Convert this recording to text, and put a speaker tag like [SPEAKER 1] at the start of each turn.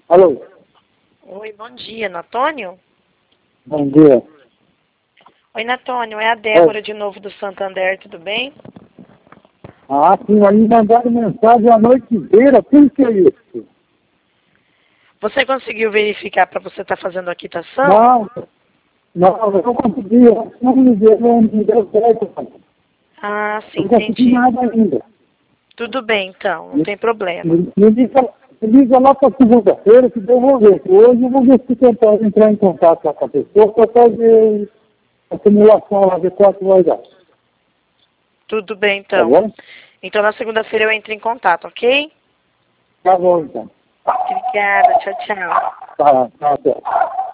[SPEAKER 1] Alô?
[SPEAKER 2] Oi, bom dia, Natônio?
[SPEAKER 1] Bom dia.
[SPEAKER 2] Oi, Natônio, é a Débora de novo do Santander, tudo bem?
[SPEAKER 1] Ah, sim, aí mandaram mensagem a noite inteira, o que é isso?
[SPEAKER 2] Você conseguiu verificar para você estar fazendo a quitação?
[SPEAKER 1] Não, eu não consegui, não me deu certo, cara.
[SPEAKER 2] Ah, sim,
[SPEAKER 1] Não consegui
[SPEAKER 2] entendi.
[SPEAKER 1] nada ainda.
[SPEAKER 2] Tudo bem, então, não tem problema.
[SPEAKER 1] Me liga lá para segunda-feira que eu vou ver. Hoje eu vou ver se tentar entrar em contato com a pessoa para fazer a simulação lá, ver quanto vai dar.
[SPEAKER 2] Tudo bem,
[SPEAKER 1] Tá
[SPEAKER 2] então.
[SPEAKER 1] bom?
[SPEAKER 2] Então, na segunda-feira eu entro em contato, ok?
[SPEAKER 1] Tá bom, então.
[SPEAKER 2] Obrigada, tchau, tchau.
[SPEAKER 1] Tá, tá, tá.